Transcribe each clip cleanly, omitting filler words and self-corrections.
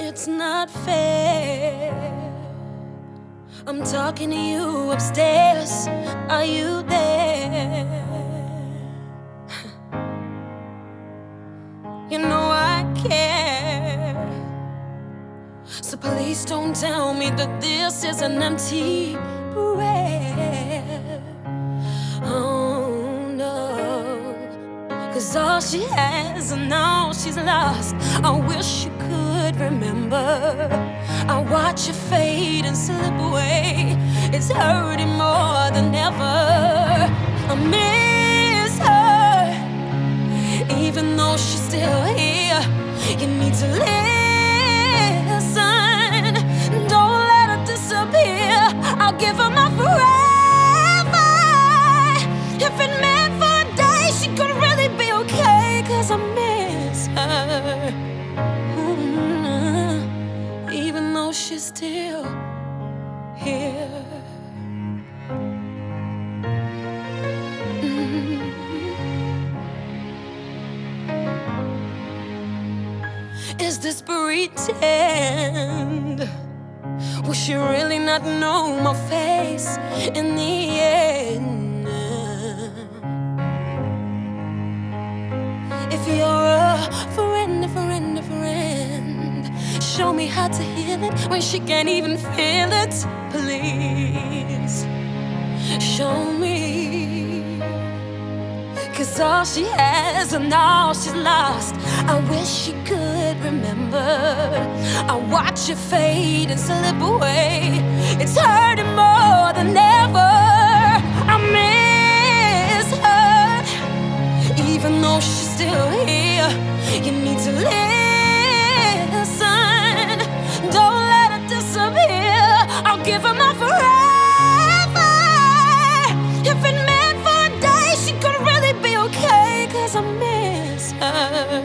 it's not fair. I'm talking to you upstairs. Are you there? You know I care. So please don't tell me that this is an empty prayer. Oh no. 'Cause all she has and all she's lost, I wish you could remember. I watch you fade and slip away. It's hurting more than ever. I miss her, even though she's still here. You need to listen. Don't let her disappear. I'll give her my forever. If it meant for a day, she could really be okay. 'Cause I miss her, even though she's still here. Is this pretend? Will she really not know my face in the end? If you're a friend, show me how to heal it when she can't even feel it. Please, show me. 'Cause all she has and all she's lost, I wish she could remember. I watch you fade and slip away. It's hurting more than ever. I miss her, even though she's still here. You need to listen. Don't let her disappear. I'll give her my forever. If it meant for a day, she could really be okay. 'Cause I miss her.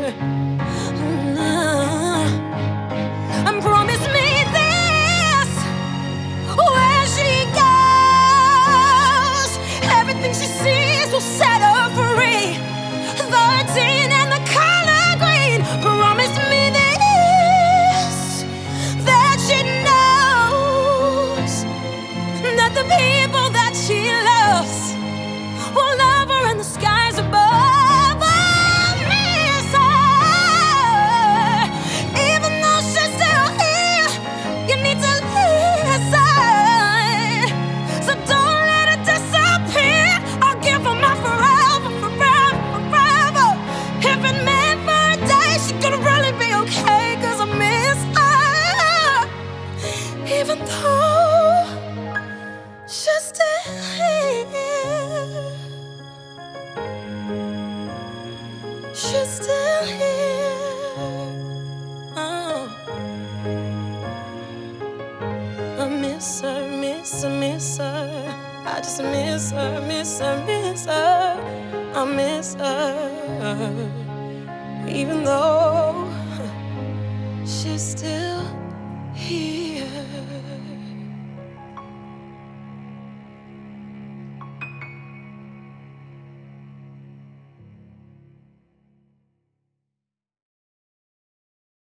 And promise me this: where she goes, everything she sees will set her free. 13 and the color green. Promise me this, that she knows that the people that she loves will love her in the skies above. I miss her, even though she's still here. You need to listen. So don't let her disappear. I'll give her my forever, forever, forever. If it meant for a day, she could really be okay. 'Cause I miss her, even though she's still here. She's still here. Oh, I miss her, miss her, miss her. I just miss her, miss her, miss her. I miss her, even though she's still here.